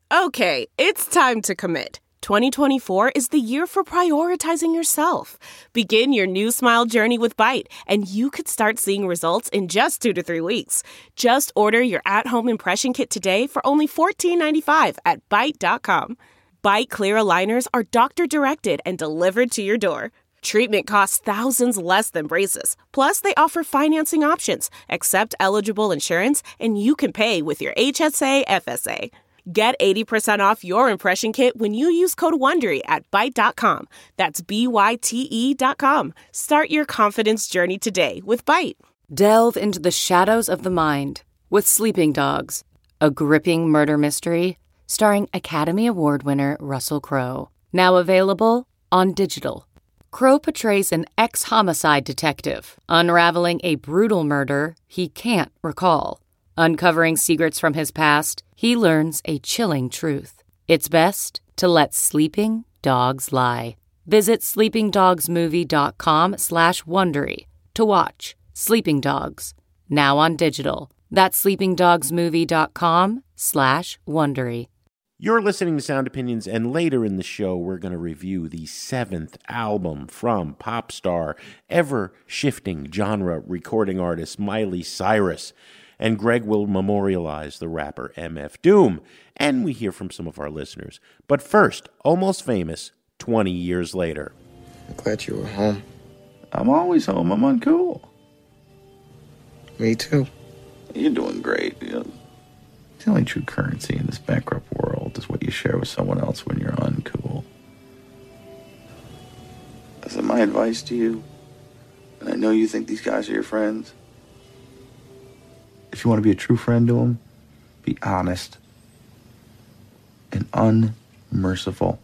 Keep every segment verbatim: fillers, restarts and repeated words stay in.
Okay, it's time to commit. twenty twenty-four is the year for prioritizing yourself. Begin your new smile journey with Byte, and you could start seeing results in just two to three weeks. Just order your at-home impression kit today for only fourteen ninety-five at byte dot com. Byte clear aligners are doctor-directed and delivered to your door. Treatment costs thousands less than braces. Plus, they offer financing options, accept eligible insurance, and you can pay with your H S A F S A. Get eighty percent off your impression kit when you use code WONDERY at byte dot com. That's B Y T E dot com. Start your confidence journey today with Byte. Delve into the shadows of the mind with Sleeping Dogs, a gripping murder mystery starring Academy Award winner Russell Crowe. Now available on digital. Crowe portrays an ex-homicide detective unraveling a brutal murder he can't recall. Uncovering secrets from his past, he learns a chilling truth. It's best to let sleeping dogs lie. Visit sleepingdogsmovie.com slash Wondery to watch Sleeping Dogs, now on digital. That's sleepingdogsmovie.com slash Wondery. You're listening to Sound Opinions, and later in the show, we're going to review the seventh album from pop star, ever-shifting genre recording artist Miley Cyrus. And Greg will memorialize the rapper M F Doom. And we hear from some of our listeners. But first, Almost Famous, twenty years later. I'm glad you were home. I'm always home. I'm uncool. Me too. You're doing great. You know, the only true currency in this bankrupt world is what you share with someone else when you're uncool. So my advice to you, and I know you think these guys are your friends, if you want to be a true friend to them, be honest and unmerciful.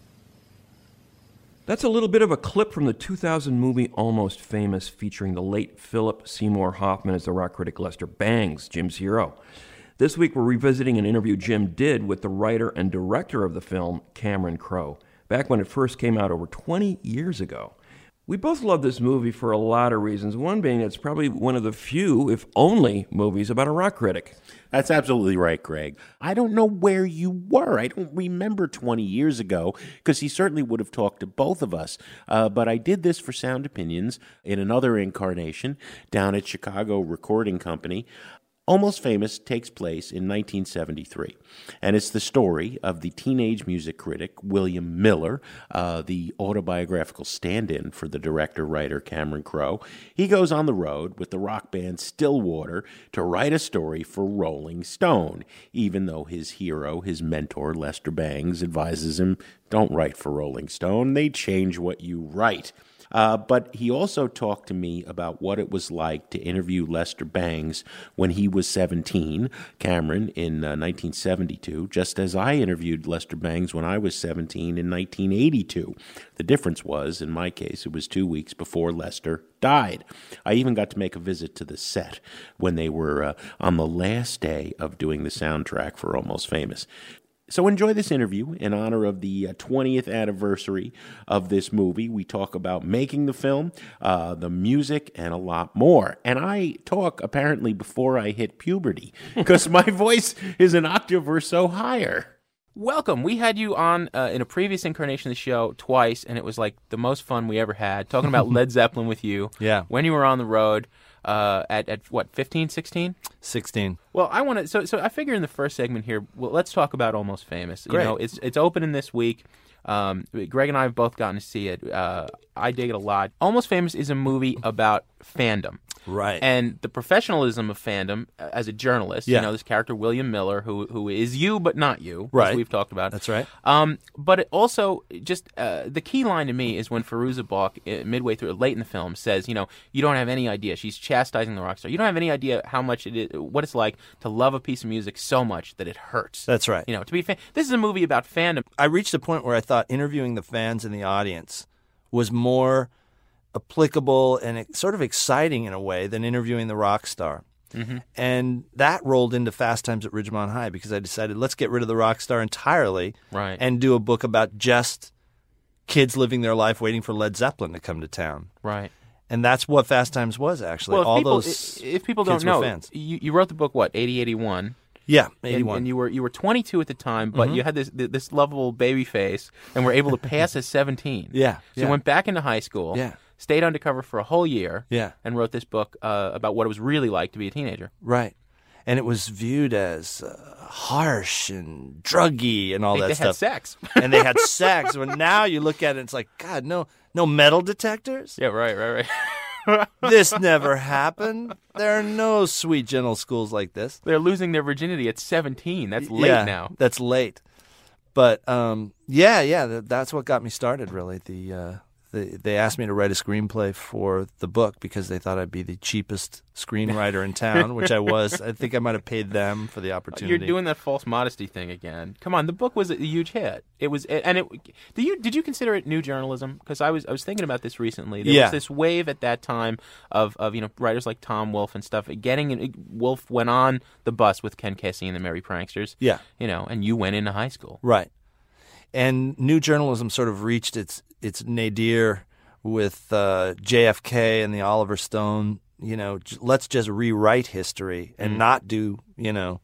That's a little bit of a clip from the two thousand movie Almost Famous, featuring the late Philip Seymour Hoffman as the rock critic Lester Bangs, Jim's hero. This week we're revisiting an interview Jim did with the writer and director of the film, Cameron Crowe, back when it first came out over twenty years ago. We both love this movie for a lot of reasons, one being it's probably one of the few, if only, movies about a rock critic. That's absolutely right, Greg. I don't know where you were. I don't remember twenty years ago, because he certainly would have talked to both of us. Uh, but I did this for Sound Opinions in another incarnation down at Chicago Recording Company. Almost Famous takes place in nineteen seventy-three, and it's the story of the teenage music critic William Miller, uh, the autobiographical stand-in for the director-writer Cameron Crowe. He goes on the road with the rock band Stillwater to write a story for Rolling Stone, even though his hero, his mentor, Lester Bangs, advises him, don't write for Rolling Stone, they change what you write. Uh, but he also talked to me about what it was like to interview Lester Bangs when he was seventeen, Cameron, in uh, nineteen seventy-two, just as I interviewed Lester Bangs when I was seventeen in nineteen eighty-two. The difference was, in my case, it was two weeks before Lester died. I even got to make a visit to the set when they were uh, on the last day of doing the soundtrack for Almost Famous. So enjoy this interview in honor of the uh, twentieth anniversary of this movie. We talk about making the film, uh, the music, and a lot more. And I talk apparently before I hit puberty because my voice is an octave or so higher. Welcome. We had you on uh, in a previous incarnation of the show twice, and it was like the most fun we ever had, talking about Led Zeppelin with you. Yeah. When you were on the road. Uh, at, at what, fifteen, sixteen? sixteen. Well, I want to, so so I figure in the first segment here, well, let's talk about Almost Famous. Great. You know, it's it's opening this week. Um, Greg and I have both gotten to see it. Uh, I dig it a lot. Almost Famous is a movie about fandom. Right. And the professionalism of fandom uh, as a journalist. Yeah. You know, this character, William Miller, who who is you but not you, right. as we've talked about. That's right. Um, but it also, just uh, the key line to me is when Fairuza Balk, uh, midway through, late in the film, says, you know, you don't have any idea. She's chastising the rock star. You don't have any idea how much it is, what it's like to love a piece of music so much that it hurts. That's right. You know, to be a fan. This is a movie about fandom. I reached a point where I thought interviewing the fans in the audience was more applicable and sort of exciting in a way than interviewing the rock star. Mm-hmm. And that rolled into Fast Times at Ridgemont High because I decided let's get rid of the rock star entirely right. and do a book about just kids living their life waiting for Led Zeppelin to come to town. Right. And that's what Fast Times was, actually. Well, if All people, those if people kids don't know, were fans. You, you wrote the book, what, eighty, eighty-one? Yeah, And, eighty-one. and you were you were twenty-two at the time, but Mhm. you had this this lovable baby face, and were able to pass as seventeen. Yeah, So yeah. you went back into high school. Yeah. Stayed undercover for a whole year. Yeah. And wrote this book uh, about what it was really like to be a teenager. Right. And it was viewed as uh, harsh and druggy and all They- that they stuff. had sex. and they had sex. When now you look at it, it's like, God, no, no metal detectors. Yeah, right, right, right. This never happened. There are no sweet, gentle schools like this. They're losing their virginity at seventeen. That's late yeah, now. That's late. But um, yeah, yeah, that, that's what got me started. Really, the, uh, the they asked me to write a screenplay for the book because they thought I'd be the cheapest screenwriter in town, which I was. I think I might have paid them for the opportunity. You're doing that false modesty thing again. Come on, the book was a huge hit. It was, and it. Do you did you consider it new journalism? Because I was I was thinking about this recently. There Yeah. was this wave at that time of, of you know writers like Tom Wolfe and stuff. Getting Wolfe went on the bus with Ken Kesey and the Merry Pranksters. Yeah. You know, and you went into high school. Right. And new journalism sort of reached its its nadir with uh, J F K and the Oliver Stone. You know, j- let's just rewrite history and Mm. not do, you know,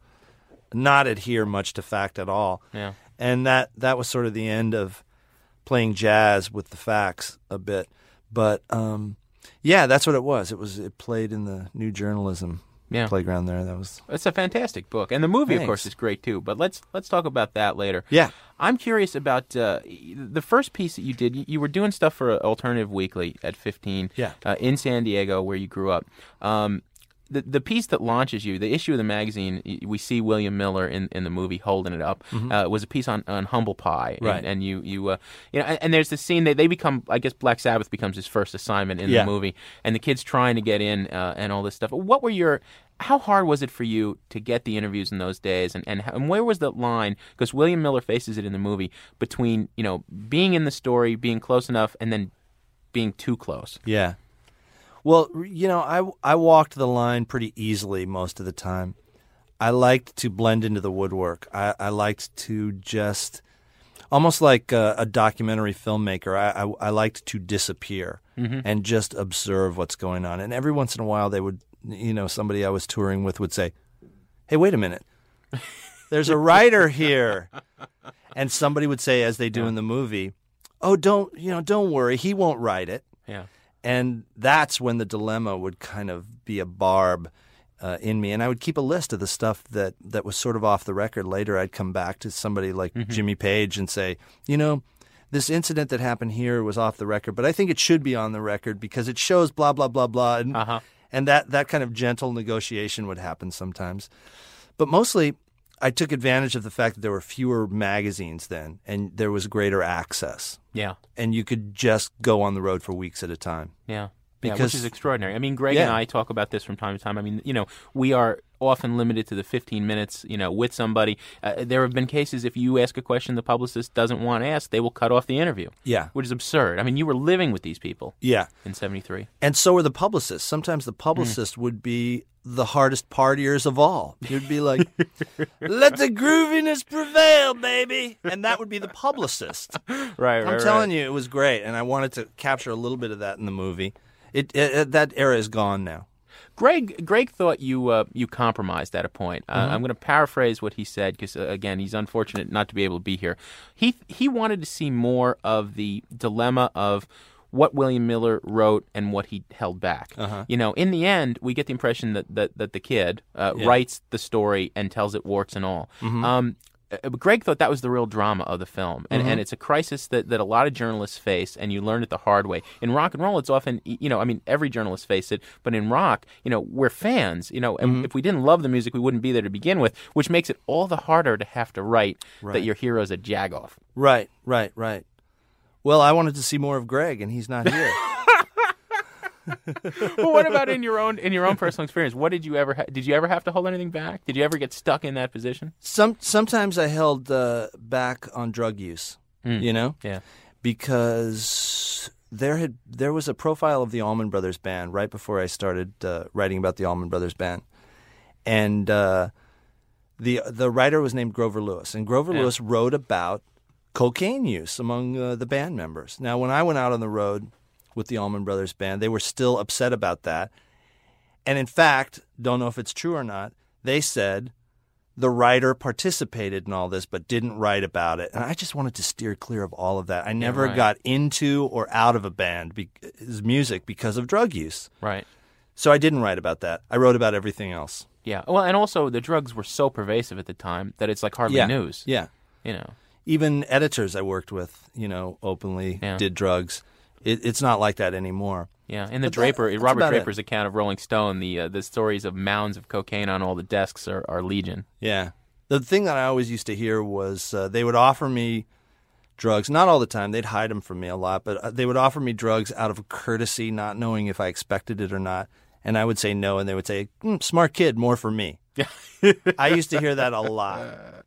not adhere much to fact at all. Yeah. And that that was sort of the end of playing jazz with the facts a bit. But um, yeah, that's what it was. It was it played in the new journalism Yeah. playground there. That was It's a fantastic book, and the movie, of Thanks. course, is great too. But let's let's talk about that later. Yeah. I'm curious about uh, the first piece that you did. You, you were doing stuff for Alternative Weekly at fifteen, Yeah. uh, in San Diego, where you grew up. Um, the the piece that launches you, the issue of the magazine, y- we see William Miller in, in the movie holding it up. Mhm. Uh, was a piece on, on humble pie, and, Right. and you you uh, you know, and, and there's this scene that they become. I guess Black Sabbath becomes his first assignment in Yeah. the movie, and the kid's trying to get in uh, and all this stuff. What were your How hard was it for you to get the interviews in those days, and, and, and where was the line? Because William Miller faces it in the movie between you know being in the story, being close enough, and then being too close. Yeah. Well, you know, I, I walked the line pretty easily most of the time. I liked to blend into the woodwork. I, I liked to just, almost like a, a documentary filmmaker, I, I, I liked to disappear Mhm. and just observe what's going on. And every once in a while they would, you know, somebody I was touring with would say, hey, wait a minute. There's a writer here. And somebody would say, as they do in the movie, oh, don't, you know, don't worry. He won't write it. Yeah. And that's when the dilemma would kind of be a barb uh, in me. And I would keep a list of the stuff that, that was sort of off the record. Later, I'd come back to somebody like Mhm. Jimmy Page and say, you know, this incident that happened here was off the record, but I think it should be on the record because it shows blah, blah, blah, blah. And, Uh-huh. and that, that kind of gentle negotiation would happen sometimes. But mostly, I took advantage of the fact that there were fewer magazines then, and there was greater access. Yeah. And you could just go on the road for weeks at a time. Yeah. Yeah, which Because- is extraordinary. I mean, Greg and Yeah. I talk about this from time to time. I mean, you know, we are often limited to the fifteen minutes, you know, with somebody. Uh, there have been cases if you ask a question the publicist doesn't want asked, they will cut off the interview. Yeah. Which is absurd. I mean, you were living with these people. Yeah. In seventy-three. And so were the publicists. Sometimes the publicist would be the hardest partiers of all. He'd be like, let the grooviness prevail, baby. And that would be the publicist. Right, I'm right, telling right. you, it was great. And I wanted to capture a little bit of that in the movie. It, it, it That era is gone now. Greg Greg thought you uh, you compromised at a point. Uh, Mhm. I'm going to paraphrase what he said because uh, again he's unfortunate not to be able to be here. He he wanted to see more of the dilemma of what William Miller wrote and what he held back. Uh-huh. You know, in the end, we get the impression that that, that the kid uh, Yeah. writes the story and tells it warts and all. Mhm. Um, uh, but Greg thought that was the real drama of the film, and, Mhm. and it's a crisis that, that a lot of journalists face, and you learn it the hard way. In rock and roll, it's often, you know, I mean, every journalist faced it, but in rock, you know, we're fans, you know, and Mhm. if we didn't love the music, we wouldn't be there to begin with, which makes it all the harder to have to write that Right. your hero's a jagoff. Right, right, right. Well, I wanted to see more of Greg, and he's not here. Well, what about in your own in your own personal experience? What did you ever ha- did you ever have to hold anything back? Did you ever get stuck in that position? Some Sometimes I held uh, back on drug use, Mm. you know? Yeah. Because there had there was a profile of the Allman Brothers Band right before I started uh, writing about the Allman Brothers Band. And uh, the the writer was named Grover Lewis. And Grover Yeah. Lewis wrote about cocaine use among uh, the band members. Now, when I went out on the road with the Allman Brothers Band, they were still upset about that. And in fact, don't know if it's true or not, they said the writer participated in all this but didn't write about it. And I just wanted to steer clear of all of that. I never yeah, right. got into or out of a band be- music because of drug use. Right. So I didn't write about that. I wrote about everything else. Yeah. Well, and also the drugs were so pervasive at the time that it's like hardly yeah. news. Yeah. You know. Even editors I worked with, you know, openly Yeah. did drugs. It, it's not like that anymore. Yeah, in the But Draper, that- that's Robert about Draper's it. account of Rolling Stone, the uh, the stories of mounds of cocaine on all the desks are, are legion. Yeah. The thing that I always used to hear was uh, they would offer me drugs, not all the time. They'd hide them from me a lot, but uh, they would offer me drugs out of courtesy, not knowing if I expected it or not. And I would say no, and they would say, mm, smart kid, more for me. I used to hear that a lot.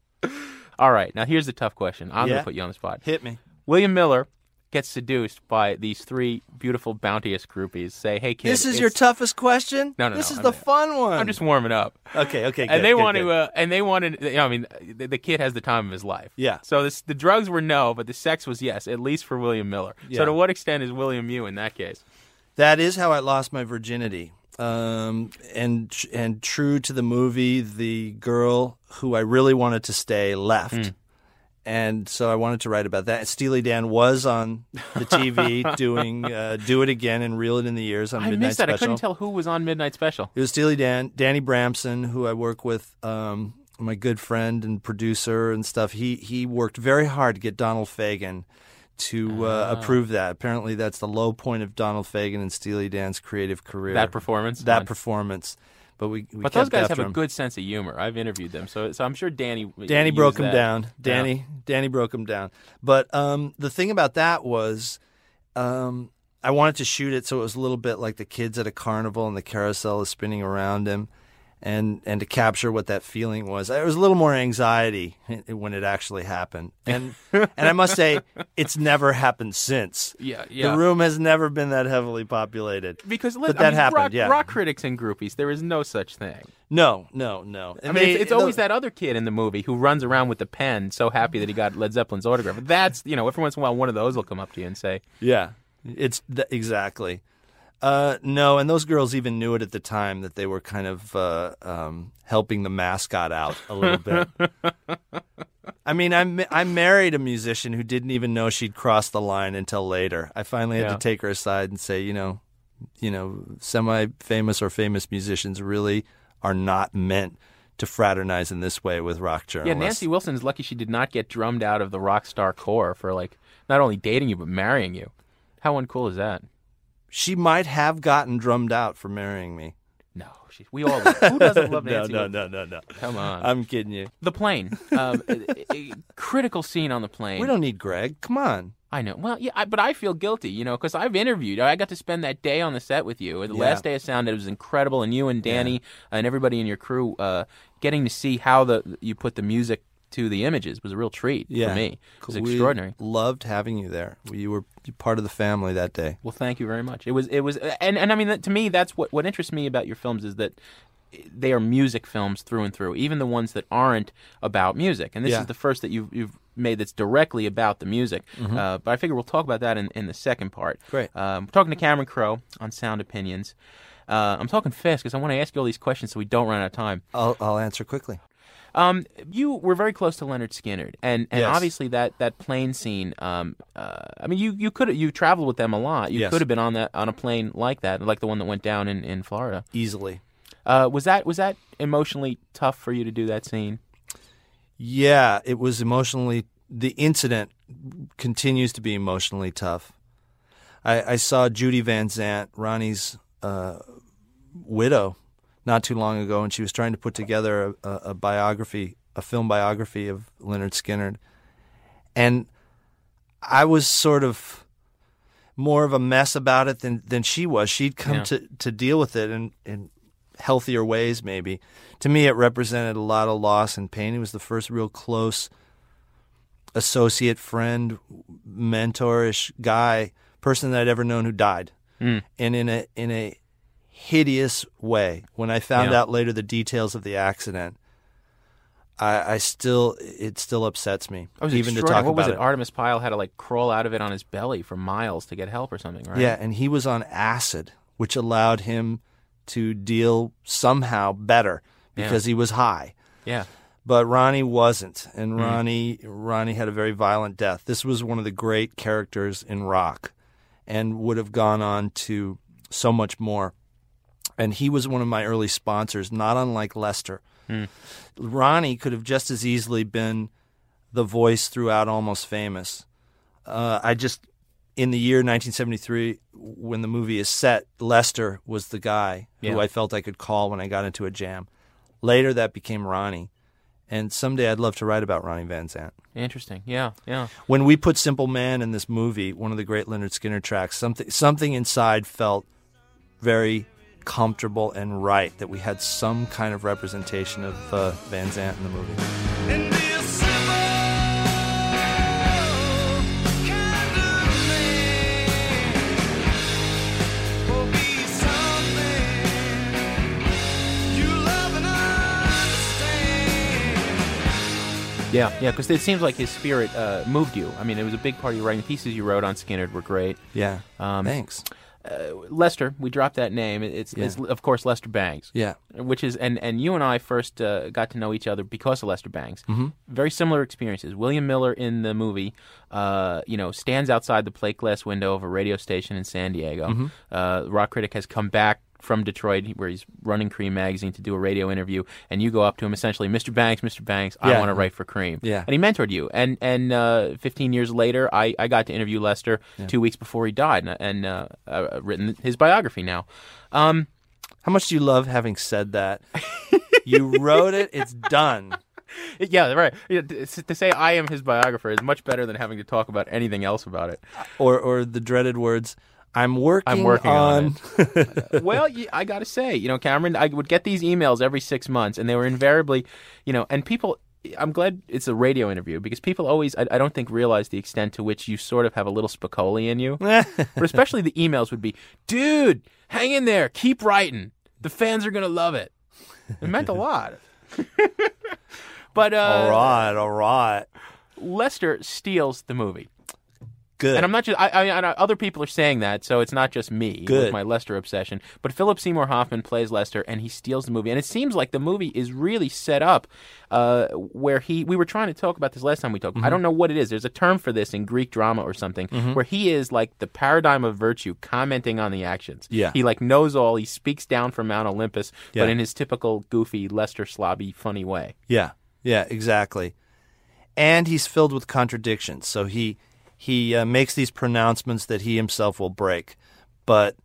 All right, now here's the tough question. I'm going Yeah? to put you on the spot. Hit me. William Miller gets seduced by these three beautiful, bounteous groupies. Say, hey, kid. This is it's- your toughest question? No, no, This no, is I'm the not- fun one. I'm just warming up. Okay, okay, good, and they good, want good. to, uh, and they wanted. You know, I mean, the, the kid has the time of his life. Yeah. So this, the drugs were no, but the sex was yes, at least for William Miller. Yeah. So to what extent is William you in that case? That is how I lost my virginity. Um, and and true to the movie, the girl who I really wanted to stay left. Mm. And so I wanted to write about that. Steely Dan was on the T V doing uh, Do It Again and Reel It in the Years on I Midnight missed that. Special. I couldn't tell who was on Midnight Special. It was Steely Dan, Danny Bramson, who I work with, um, my good friend and producer and stuff. He he worked very hard to get Donald Fagen to uh, Ah. approve that. Apparently, that's the low point of Donald Fagen and Steely Dan's creative career. That performance? That on- performance. But we, we But those kept guys after have a him. good sense of humor. I've interviewed them, so so I'm sure Danny. Danny used broke him that. down. Danny Danny broke him down. But um, the thing about that was, um, I wanted to shoot it so it was a little bit like the kids at a carnival and the carousel is spinning around him, and and to capture what that feeling was. There was a little more anxiety when it actually happened, and and I must say, it's never happened since. Yeah, yeah. The room has never been that heavily populated. Because but li- that I mean, happened. rock, yeah. rock critics and groupies, there is no such thing. No, no, no. I mean, it's, it's always that other kid in the movie who runs around with the pen, so happy that he got Led Zeppelin's autograph. That's, you know, every once in a while, one of those will come up to you and say, Yeah, it's th- exactly. Uh, no, and those girls even knew it at the time that they were kind of uh, um, helping the mascot out a little bit. I mean, I ma- I married a musician who didn't even know she'd crossed the line until later. I finally had Yeah. to take her aside and say, you know, you know, semi-famous or famous musicians really are not meant to fraternize in this way with rock yeah, journalists. Nancy Wilson is lucky she did not get drummed out of the rock star corps for, like, not only dating you, but marrying you. How uncool is that? She might have gotten drummed out for marrying me. No, she, we all love, who doesn't love no, Nancy no, Wilson? no, no, no. Come on. I'm kidding you. The plane. Um, a, a critical scene on the plane. We don't need Greg. Come on. I know. Well, yeah, I, but I feel guilty, you know, because I've interviewed. I got to spend that day on the set with you. The Yeah. last day of Sound, it was incredible, and you and Danny and everybody in your crew uh, getting to see how the you put the music to the images was a real treat Yeah. for me. It was We extraordinary. loved having you there. You were part of the family that day. Well, thank you very much. It was, it was, and, and I mean, that, to me, that's what what interests me about your films is that they are music films through and through, even the ones that aren't about music. And this Yeah. is the first that you've you've made that's directly about the music. Uh, but I figure we'll talk about that in, in the second part. Great. Um, we're talking to Cameron Crowe on Sound Opinions. Uh, I'm talking fast because I want to ask you all these questions so we don't run out of time. I'll, I'll answer quickly. Um, you were very close to Leonard Skinner, and, and Yes. obviously that, that plane scene. Um, uh, I mean, you you could you traveled with them a lot. You Yes. could have been on that on a plane like that, like the one that went down in, in Florida. Easily. Uh, was that was that emotionally tough for you to do that scene? Yeah, it was emotionally. The incident continues to be emotionally tough. I, I saw Judy Van Zant, Ronnie's uh, widow, not too long ago, and she was trying to put together a, a, a biography, a film biography of Leonard Skinner. And I was sort of more of a mess about it than, than she was. She'd come Yeah. to, to deal with it in, in healthier ways, maybe. To me, it represented a lot of loss and pain. He was the first real close associate, friend, mentor-ish guy, person that I'd ever known who died. Mm. And in a in a hideous way. When I found Yeah. out later the details of the accident, I, I still it still upsets me That was even to extraordinary. talk What was about it? Artemis Pyle had to like crawl out of it on his belly for miles to get help or something, right? Yeah, and he was on acid, which allowed him to deal somehow better because he was high. Yeah. But Ronnie wasn't, and Ronnie mm. Ronnie had a very violent death. This was one of the great characters in rock, and would have gone on to so much more. And he was one of my early sponsors, not unlike Lester. Mm. Ronnie could have just as easily been the voice throughout Almost Famous. Uh, I just, in the year nineteen seventy-three, when the movie is set, Lester was the guy yeah. who I felt I could call when I got into a jam. Later, that became Ronnie. And someday I'd love to write about Ronnie Van Zant. Interesting. Yeah, yeah. When we put Simple Man in this movie, one of the great Lynyrd Skynyrd tracks, something something inside felt very comfortable and right, that we had some kind of representation of uh, Van Zant in the movie. And Yeah, yeah, because it seems like his spirit uh, moved you. I mean, it was a big part of your writing. The pieces you wrote on Skynyrd were great. Yeah, um, thanks. Uh, Lester, we dropped that name. It's, yeah. it's of course Lester Bangs. Yeah, which is and, and you and I first uh, got to know each other because of Lester Bangs. Mm-hmm. Very similar experiences. William Miller in the movie, uh, you know, stands outside the plate glass window of a radio station in San Diego. Mm-hmm. Uh, Rock Critic has come back from Detroit, where he's running Cream magazine, to do a radio interview, and you go up to him essentially, Mister Banks, Mister Banks, I yeah. want to write for Cream. Yeah. And he mentored you. And and uh, fifteen years later, I, I got to interview Lester yeah. two weeks before he died, and, and uh, I've written his biography now. Um, How much do you love having said that? You wrote it, it's done. Yeah, right. To say I am his biographer is much better than having to talk about anything else about it. Or or the dreaded words, I'm working, I'm working on... on it. Well, I got to say, you know, Cameron, I would get these emails every six months, and they were invariably, you know, and people, I'm glad it's a radio interview, because people always, I, I don't think, realize the extent to which you sort of have a little Spicoli in you. But especially the emails would be, dude, hang in there, keep writing. The fans are going to love it. It meant a lot. But uh, all right, all right. Lester steals the movie. Good. And I'm not just, I, I, I, other people are saying that, so it's not just me Good. with my Lester obsession. But Philip Seymour Hoffman plays Lester, and he steals the movie. And it seems like the movie is really set up uh, where he, we were trying to talk about this last time we talked. Mm-hmm. I don't know what it is. There's a term for this in Greek drama or something, mm-hmm. where he is like the paradigm of virtue, commenting on the actions. Yeah. He like knows all. He speaks down from Mount Olympus, yeah. but in his typical goofy, Lester slobby, funny way. Yeah, yeah, exactly. And he's filled with contradictions. So he... He uh, makes these pronouncements that he himself will break. But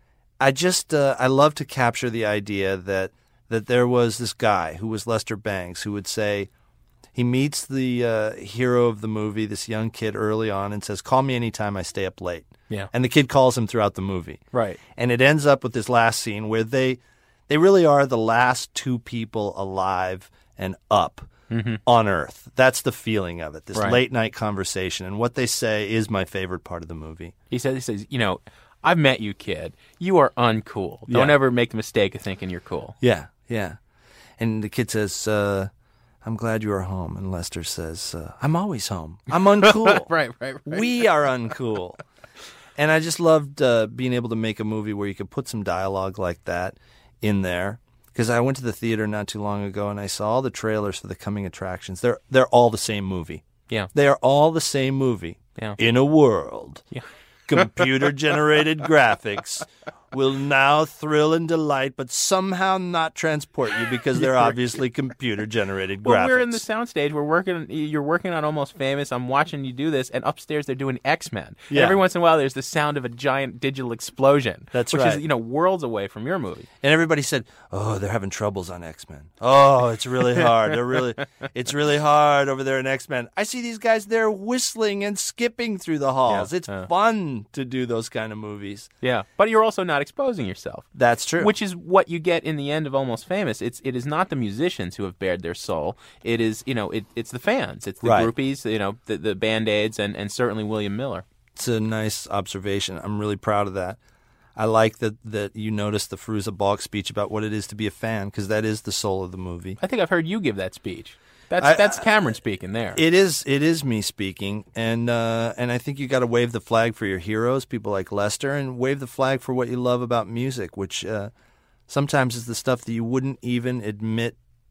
I just, uh, I love to capture the idea that that there was this guy who was Lester Bangs who would say, he meets the uh, hero of the movie, this young kid early on, and says, call me anytime I stay up late. Yeah. And the kid calls him throughout the movie. Right. And it ends up with this last scene where they, they really are the last two people alive and up. Mm-hmm. On Earth. That's the feeling of it, this right. late night conversation. And what they say is my favorite part of the movie. He says, he says, you know, I've met you, kid. You are uncool. Don't yeah. ever make the mistake of thinking you're cool. Yeah, yeah. And the kid says, uh, I'm glad you are home. And Lester says, uh, I'm always home. I'm uncool. right, right, right. We are uncool. And I just loved uh, being able to make a movie where you could put some dialogue like that in there. Because I went to the theater not too long ago and I saw all the trailers for the coming attractions. They're they're all the same movie. Yeah. They are all the same movie. Yeah. In a world. Yeah. Computer-generated graphics will now thrill and delight, but somehow not transport you because they're obviously computer-generated graphics. Well, we're in the soundstage. We're working. You're working on Almost Famous. I'm watching you do this, and upstairs they're doing X-Men. Yeah. And every once in a while, there's the sound of a giant digital explosion. That's which right. is, you know, worlds away from your movie. And everybody said, "Oh, they're having troubles on X-Men. Oh, it's really hard. They're really, it's really hard over there in X-Men." I see these guys there whistling and skipping through the halls. Yeah. It's uh. fun to do those kind of movies. Yeah, but you're also not exposing yourself. That's true. Which is what you get in the end of Almost Famous. It's it is not the musicians who have bared their soul. It is, you know, it, it's the fans. It's the right. groupies, you know, the, the Band-Aids, and, and certainly William Miller. It's a nice observation. I'm really proud of that. I like that, that you noticed the Fairuza Balk speech about what it is to be a fan, because that is the soul of the movie. I think I've heard you give that speech. That's I, that's Cameron speaking there. It is it is me speaking, and uh, and I think you got to wave the flag for your heroes, people like Lester, and wave the flag for what you love about music, which uh, sometimes is the stuff that you wouldn't even admit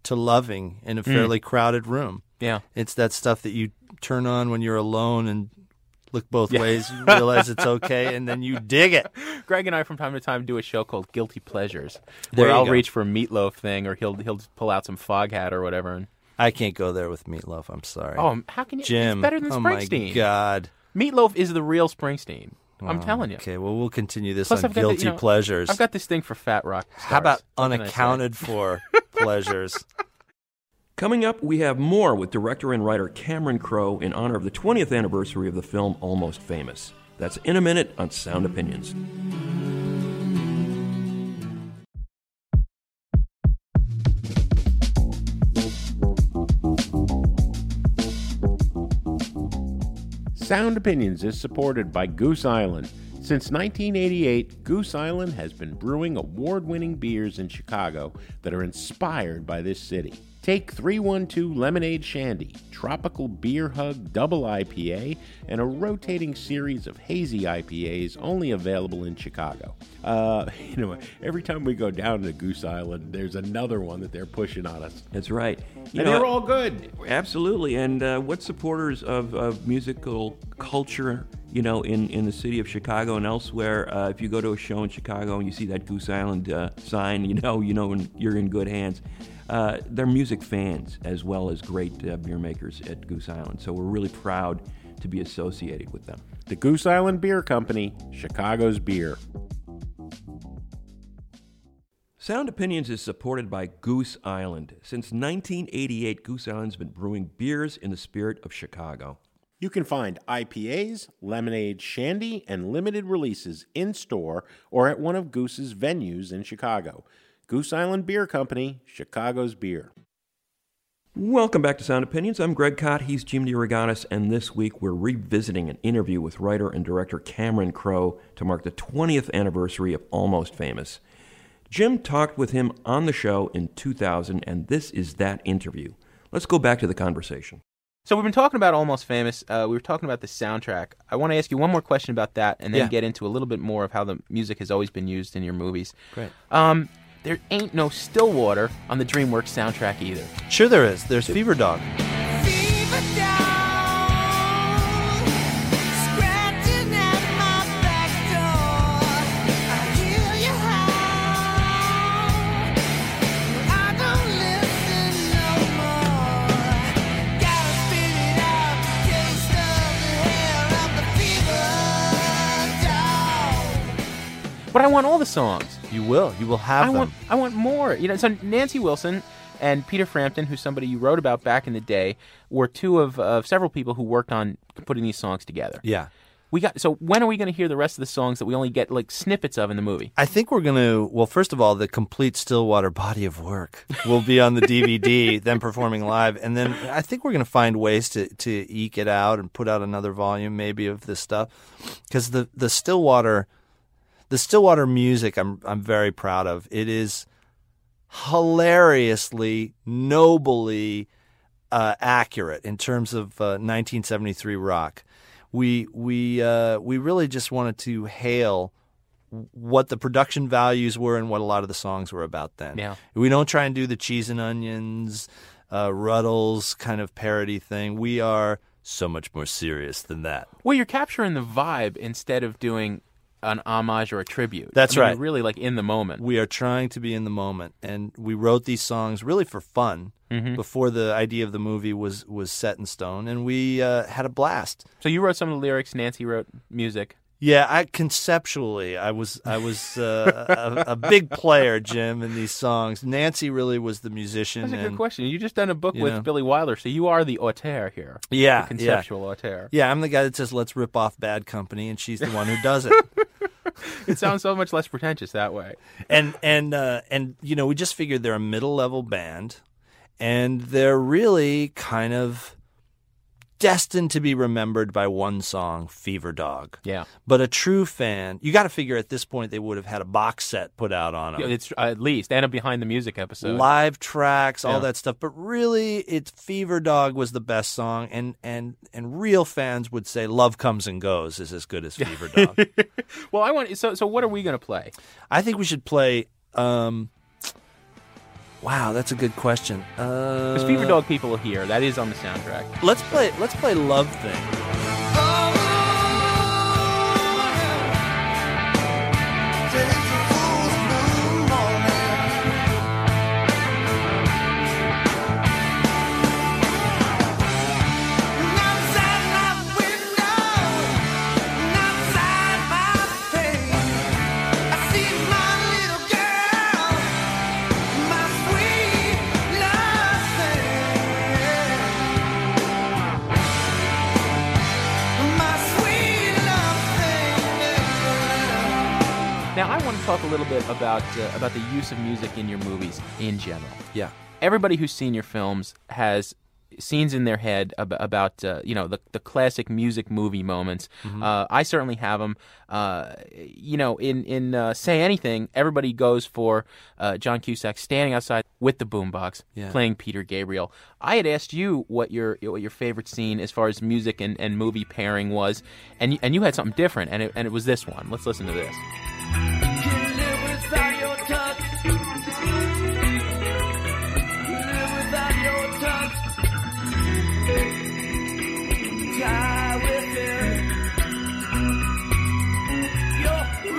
to loving in a fairly mm. crowded room. Yeah. It's that stuff that you turn on when you're alone and look both yeah. ways, you realize it's okay, and then you dig it. Greg and I, from time to time, do a show called Guilty Pleasures, where I'll go. reach for a Meatloaf thing, or he'll he'll pull out some Foghat or whatever. And... I can't go there with Meatloaf. I'm sorry. Oh, how can you? Jim, it's better than oh Springsteen. My God. Meatloaf is the real Springsteen. Oh, I'm telling you. Okay, well, we'll continue this Plus, on Guilty the, you know, Pleasures. I've got this thing for fat rock stars. How about unaccounted for pleasures? Coming up, we have more with director and writer Cameron Crowe in honor of the twentieth anniversary of the film Almost Famous. That's in a minute on Sound Opinions. Sound Opinions is supported by Goose Island. Since nineteen eighty-eight, Goose Island has been brewing award-winning beers in Chicago that are inspired by this city. Take three one two Lemonade Shandy, Tropical Beer Hug Double I P A, and a rotating series of hazy I P As only available in Chicago. Uh, you know, every time we go down to Goose Island, there's another one that they're pushing on us. That's right. You and know, they're all good. Absolutely. And uh, what supporters of, of musical culture, you know, in, in the city of Chicago and elsewhere, uh, if you go to a show in Chicago and you see that Goose Island uh, sign, you know, you know you're in good hands. Uh, they're music fans as well as great uh, beer makers at Goose Island, so we're really proud to be associated with them. The Goose Island Beer Company, Chicago's beer. Sound Opinions is supported by Goose Island. Since nineteen eighty-eight, Goose Island's been brewing beers in the spirit of Chicago. You can find I P As, lemonade, shandy, and limited releases in-store or at one of Goose's venues in Chicago. Goose Island Beer Company, Chicago's beer. Welcome back to Sound Opinions. I'm Greg Kot. He's Jim DeRogatis, and this week we're revisiting an interview with writer and director Cameron Crowe to mark the twentieth anniversary of Almost Famous. Jim talked with him on the show in two thousand, and this is that interview. Let's go back to the conversation. So we've been talking about Almost Famous. Uh, we were talking about the soundtrack. I want to ask you one more question about that, and then yeah. get into a little bit more of how the music has always been used in your movies. Great. Um, there ain't no Stillwater on the DreamWorks soundtrack either. Sure there is. There's Fever Dog. Fever Dog, scratching at my back door. I hear you howl, I don't listen no more. Gotta spit it out, taste of the hair of the fever dog. But I want all the songs. You will. You will have I them. want, I want more. You know, so Nancy Wilson and Peter Frampton, who's somebody you wrote about back in the day, were two of uh, several people who worked on putting these songs together. Yeah. We got. So when are we going to hear the rest of the songs that we only get like snippets of in the movie? I think we're going to, well, first of all, the complete Stillwater body of work will be on the D V D, them performing live. And then I think we're going to find ways to, to eke it out and put out another volume maybe of this stuff. Because the, the Stillwater... The Stillwater music, I'm I'm very proud of. It is hilariously, nobly uh, accurate in terms of uh, nineteen seventy-three rock. We we uh, we really just wanted to hail what the production values were and what a lot of the songs were about then. Yeah. We don't try and do the cheese and onions, uh, Ruddles kind of parody thing. We are so much more serious than that. Well, you're capturing the vibe instead of doing an homage or a tribute. That's I mean, right. You're really like in the moment. We are trying to be in the moment, and we wrote these songs really for fun mm-hmm. before the idea of the movie was, was set in stone, and we uh, had a blast. So you wrote some of the lyrics, Nancy wrote music. Yeah, I conceptually, I was I was uh, a, a big player, Jim, in these songs. Nancy really was the musician. That's a and, good question. You just done a book with know. Billy Wilder, so you are the auteur here. Yeah, the conceptual yeah. auteur. Yeah, I'm the guy that says, let's rip off Bad Company, and she's the one who does it. It sounds so much less pretentious that way. And, and, uh, and you know, we just figured they're a middle-level band, and they're really kind of destined to be remembered by one song, Fever Dog. Yeah. But a true fan, you got to figure at this point they would have had a box set put out on them. Yeah, it's uh, at least, and a behind the music episode. Live tracks, all Yeah. that stuff. But really, it's Fever Dog was the best song, and, and, and real fans would say Love Comes and Goes is as good as Fever Dog. Well, I want so so what are we going to play? I think we should play... Um, Wow, that's a good question. Uh, Because Fever Dog People Will Hear, that is on the soundtrack. Let's play. Let's play Love Thing. Now, I want to talk a little bit about uh, about the use of music in your movies in general. Yeah. Everybody who's seen your films has scenes in their head ab- about uh, you know the the classic music movie moments. Mm-hmm. Uh, I certainly have them. Uh, you know, in in uh, Say Anything, everybody goes for uh, John Cusack standing outside with the boombox Yeah. playing Peter Gabriel. I had asked you what your what your favorite scene as far as music and, and movie pairing was, and you, and you had something different, and it, and it was this one. Let's listen to this. Can live without your touch. Live without your touch. Die with it. You're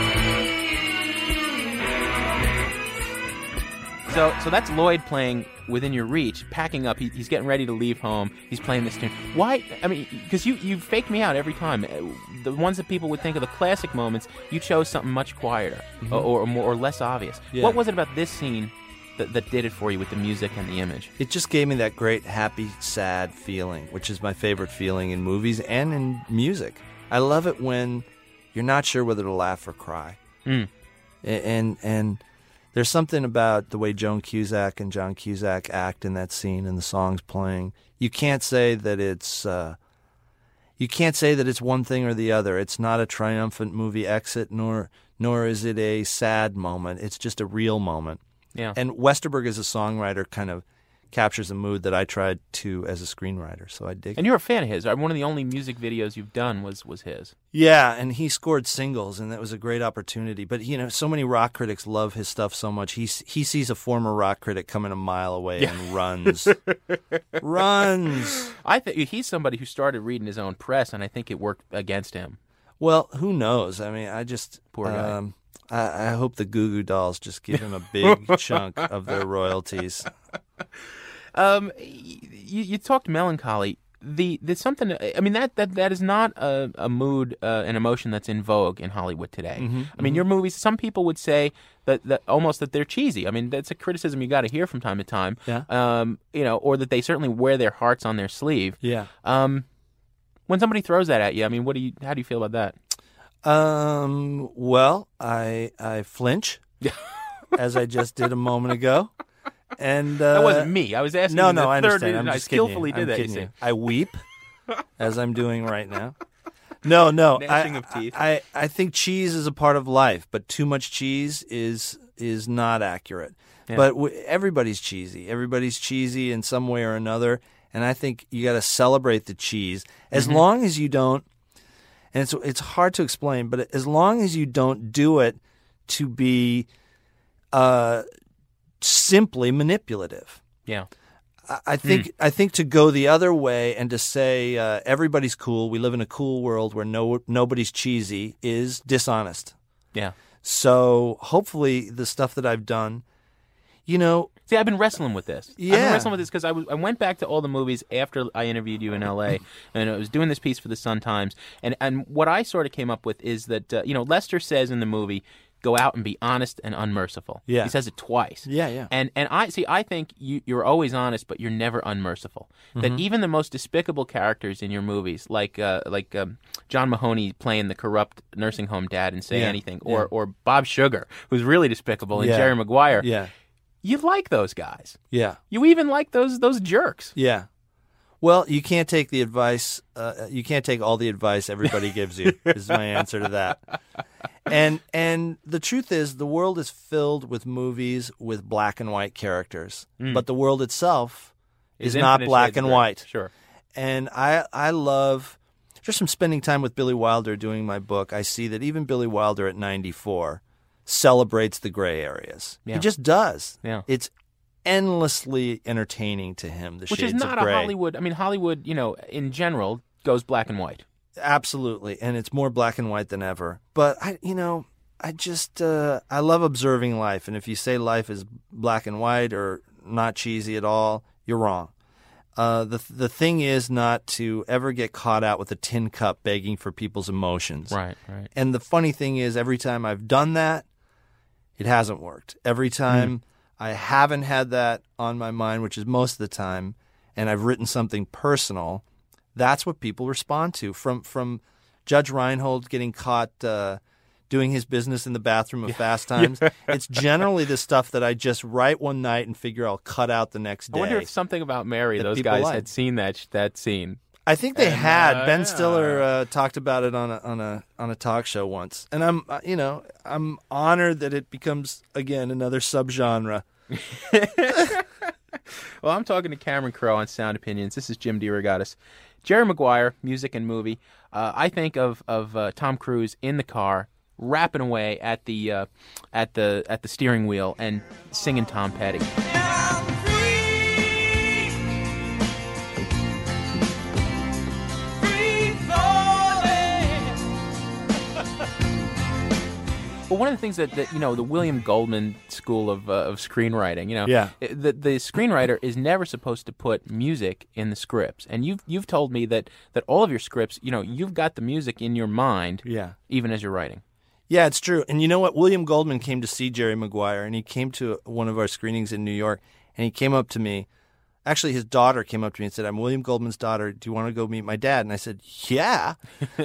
real. So, so that's Lloyd playing Within Your Reach, packing up. He, he's getting ready to leave home. He's playing this tune. Why? I mean, because you you faked me out every time. The ones that people would think of the classic moments, you chose something much quieter Mm-hmm. or, or more or less obvious. Yeah. What was it about this scene that, that did it for you with the music and the image? It just gave me that great happy, sad feeling, which is my favorite feeling in movies and in music. I love it when you're not sure whether to laugh or cry. Mm. A- And and there's something about the way Joan Cusack and John Cusack act in that scene and the songs playing. You can't say that it's uh, you can't say that it's one thing or the other. It's not a triumphant movie exit, nor nor is it a sad moment. It's just a real moment. Yeah. And Westerberg as a songwriter kind of captures a mood that I tried to as a screenwriter, so I dig And it. you're a fan of his. One of the only music videos you've done was was his. Yeah, and he scored singles, and that was a great opportunity. But, you know, so many rock critics love his stuff so much. He, he sees a former rock critic coming a mile away and runs. runs! I think he's somebody who started reading his own press, and I think it worked against him. Well, who knows? I mean, I just... Poor guy. Um, I, I hope the Goo Goo Dolls just give him a big chunk of their royalties. Um, you, you talked melancholy. The there's something. I mean that that, that is not a, a mood, uh, an emotion that's in vogue in Hollywood today. Mm-hmm, I mean, your movies. Some people would say that, that almost that they're cheesy. I mean, that's a criticism you got to hear from time to time. Yeah. Um, you know, or that they certainly wear their hearts on their sleeve. Yeah. Um, when somebody throws that at you, I mean, what do you? How do you feel about that? Um. Well, I I flinch, as I just did a moment ago, and uh, That wasn't me. I was asking. No, you no, the I third understand. reason. I'm I just kidding skillfully you. did I'm that. You kidding see. you. I weep, as I'm doing right now. No, no. Gnashing I, of teeth. I, I think cheese is a part of life, but too much cheese is is not accurate. Yeah. But w- everybody's cheesy. Everybody's cheesy in some way or another, and I think you got to celebrate the cheese as Mm-hmm. long as you don't. And it's it's hard to explain, but as long as you don't do it to be uh, simply manipulative. Yeah. I- I think I think to go the other way and to say uh, everybody's cool, we live in a cool world where no nobody's cheesy is dishonest. Yeah. So hopefully the stuff that I've done, you know, See, I've been wrestling with this. I've been Yeah. wrestling with this because I, was- I went back to all the movies after I interviewed you in L A and I was doing this piece for the Sun Times. And, and what I sort of came up with is that, uh, you know, Lester says in the movie, go out and be honest and unmerciful. Yeah. He says it twice. Yeah, yeah. And and I see. I think you, you're always honest, but you're never unmerciful. That even the most despicable characters in your movies, like uh, like um, John Mahoney playing the corrupt nursing home dad and Say Yeah, Anything, or yeah. or Bob Sugar, who's really despicable, and Yeah. Jerry Maguire. yeah, You like those guys. yeah, You even like those those jerks. yeah. Well, you can't take the advice. Uh, you can't take all the advice everybody gives you. Is my answer to that. And and the truth is, the world is filled with movies with black and white characters, but the world itself is, Is not infinite black shades and of gray. white. Sure. And I I love just from spending time with Billy Wilder doing my book. I see that even Billy Wilder at ninety-four celebrates the gray areas. Yeah. He just does. Yeah. It's endlessly entertaining to him. The Which Shades is not of a Grey. Hollywood. I mean, Hollywood, you know, in general, goes black and white. Absolutely, and it's more black and white than ever. But I, you know, I just uh, I love observing life, and if you say life is black and white or not cheesy at all, you're wrong. Uh, the the thing is not to ever get caught out with a tin cup begging for people's emotions. Right, right. And the funny thing is, every time I've done that, it hasn't worked. Every time mm. I haven't had that on my mind, which is most of the time, and I've written something personal, that's what people respond to. From from Judge Reinhold getting caught uh, doing his business in the bathroom of yeah. Fast Times, yeah. it's generally the stuff that I just write one night and figure I'll cut out the next day. I wonder if something about Mary, those guys like. had seen that that scene. I think they and, had. Uh, Ben yeah. Stiller uh, talked about it on a on a on a talk show once, and I'm uh, you know I'm honored that it becomes again another subgenre. Well, I'm talking to Cameron Crowe on Sound Opinions. This is Jim DeRogatis. Jerry Maguire, music and movie. Uh, I think of of uh, Tom Cruise in the car, rapping away at the uh, at the at the steering wheel and singing Tom Petty. Well, one of the things that, that you know, the William Goldman School of uh, of screenwriting, you know, yeah. the the screenwriter is never supposed to put music in the scripts. And you've you've told me that, that all of your scripts, you know, you've got the music in your mind, yeah. even as you're writing. Yeah, it's true. And you know what? William Goldman came to see Jerry Maguire, and he came to one of our screenings in New York, and he came up to me. Actually, his daughter came up to me and said, "I'm William Goldman's daughter. Do you want to go meet my dad?" And I said, "Yeah."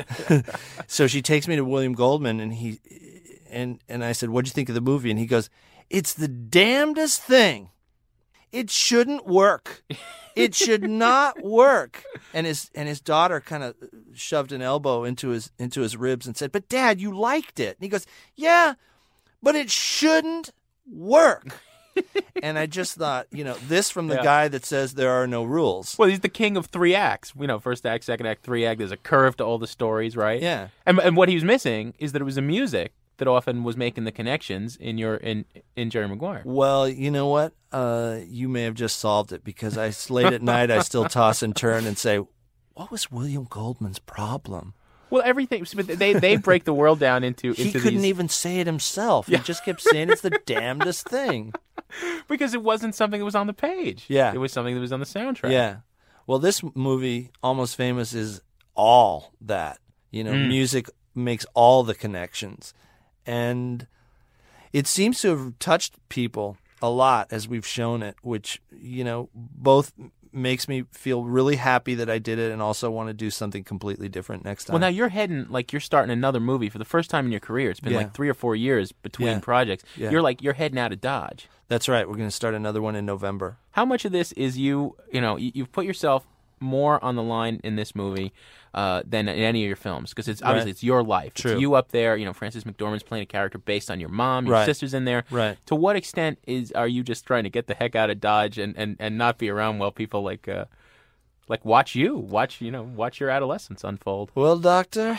So she takes me to William Goldman, and he and and I said, "What'd you think of the movie?" And he goes, "It's the damnedest thing. It shouldn't work. It should not work." And his and his daughter kind of shoved an elbow into his into his ribs and said, "But Dad, you liked it." And he goes, "Yeah, but it shouldn't work." And I just thought, you know, this from the yeah. guy that says there are no rules. Well, he's the king of three acts. You know, first act, second act, three act. There's a curve to all the stories, right? Yeah. And and what he was missing is that it was the music that often was making the connections in your in in Jerry Maguire. Well, you know what? Uh, you may have just solved it, because I late at night I still toss and turn and say, what was William Goldman's problem? Well, everything. But they they break the world down into. He into couldn't these... even say it himself. Yeah. He just kept saying it's the damnedest thing. Because it wasn't something that was on the page. Yeah. It was something that was on the soundtrack. Yeah. Well, this movie, Almost Famous, is all that. You know, Mm. music makes all the connections. And it seems to have touched people a lot as we've shown it, which, you know, both makes me feel really happy that I did it and also want to do something completely different next time. Well, now you're heading, like, you're starting another movie for the first time in your career. It's been Yeah. like three or four years between Yeah. projects. Yeah. You're like, you're heading out of Dodge. That's right. We're going to start another one in November. How much of this is you, you know, you, you've put yourself more on the line in this movie uh, than in any of your films? Because it's obviously Right. it's your life. True. It's you up there. You know, Frances McDormand's playing a character based on your mom. Your Right. sister's in there. Right. To what extent is are you just trying to get the heck out of Dodge and, and, and not be around while people like uh, like watch you, watch you know, watch your adolescence unfold? Well, Doctor,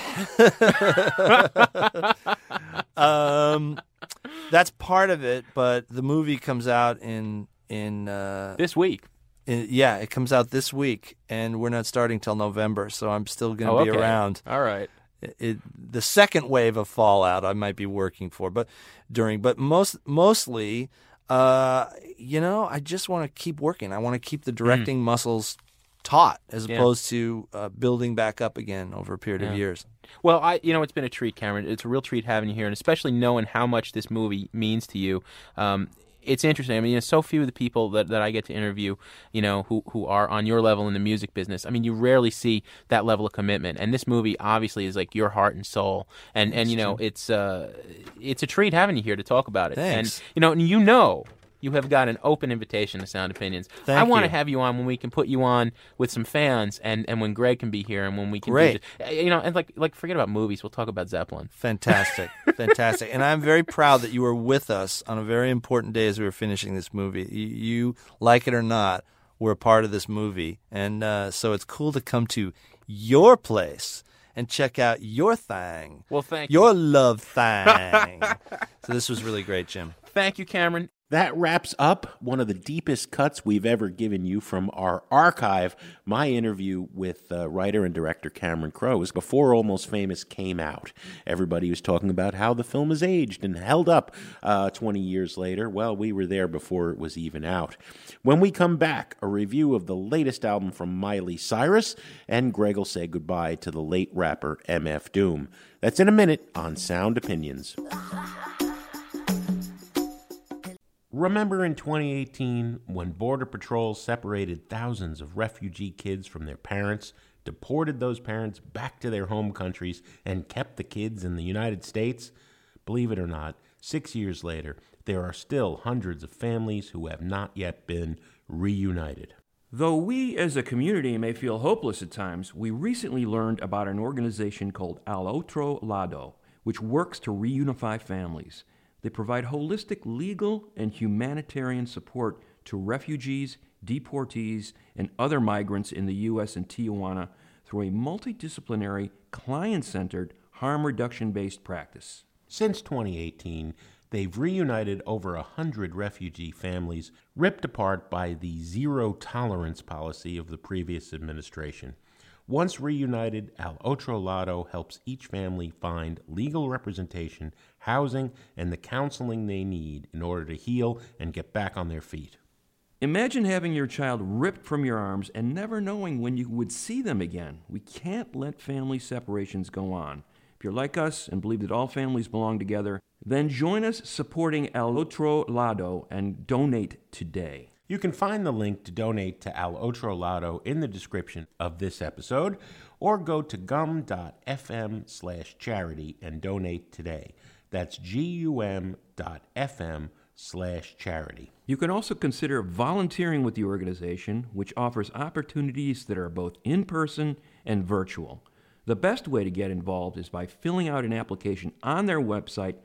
um, that's part of it. But the movie comes out in in uh, This week. in- yeah, it comes out this week, and we're not starting till November, so I'm still going to Oh, be okay. around. All right. It, it, the second wave of Fallout I might be working for, but during, but most mostly, uh, you know, I just want to keep working. I want to keep the directing muscles taut, as Yeah. opposed to uh, building back up again over a period Yeah. of years. Well, I you know it's been a treat, Cameron. It's a real treat having you here, and especially knowing how much this movie means to you. Um, it's interesting. I mean, there's so few of the people that, that I get to interview, you know, who who are on your level in the music business. I mean, you rarely see that level of commitment, and this movie obviously is like your heart and soul. And and you know, it's uh, it's a treat having you here to talk about it. Thanks. And you know, and you know. You have got an open invitation to Sound Opinions. Thank I want to you. have you on when we can put you on with some fans, and, and when Greg can be here, and when we can Great. do, you know, and like like forget about movies. We'll talk about Zeppelin. Fantastic. Fantastic. And I'm very proud that you were with us on a very important day as we were finishing this movie. You, you like it or not, were a part of this movie. And uh, so it's cool to come to your place and check out your thing. Well, thank you. Your love thing. So this was really great, Jim. Thank you, Cameron. That wraps up one of the deepest cuts we've ever given you from our archive, my interview with uh, writer and director Cameron Crowe. It was before Almost Famous came out. Everybody was talking about how the film has aged and held up uh, twenty years later. Well, we were there before it was even out. When we come back, a review of the latest album from Miley Cyrus, and Greg will say goodbye to the late rapper M F Doom. That's in a minute on Sound Opinions. Remember in twenty eighteen when Border Patrol separated thousands of refugee kids from their parents, deported those parents back to their home countries, and kept the kids in the United States? Believe it or not, six years later, there are still hundreds of families who have not yet been reunited. Though we as a community may feel hopeless at times, we recently learned about an organization called Al Otro Lado, which works to reunify families. They provide holistic legal and humanitarian support to refugees, deportees, and other migrants in the U S and Tijuana through a multidisciplinary, client-centered, harm reduction-based practice. Since twenty eighteen, they've reunited over a hundred refugee families ripped apart by the zero-tolerance policy of the previous administration. Once reunited, Al Otro Lado helps each family find legal representation, housing, and the counseling they need in order to heal and get back on their feet. Imagine having your child ripped from your arms and never knowing when you would see them again. We can't let family separations go on. If you're like us and believe that all families belong together, then join us supporting Al Otro Lado and donate today. You can find the link to donate to Al Otro Lado in the description of this episode, or go to gum.fm slash charity and donate today. That's gum.fm slash charity. You can also consider volunteering with the organization, which offers opportunities that are both in-person and virtual. The best way to get involved is by filling out an application on their website,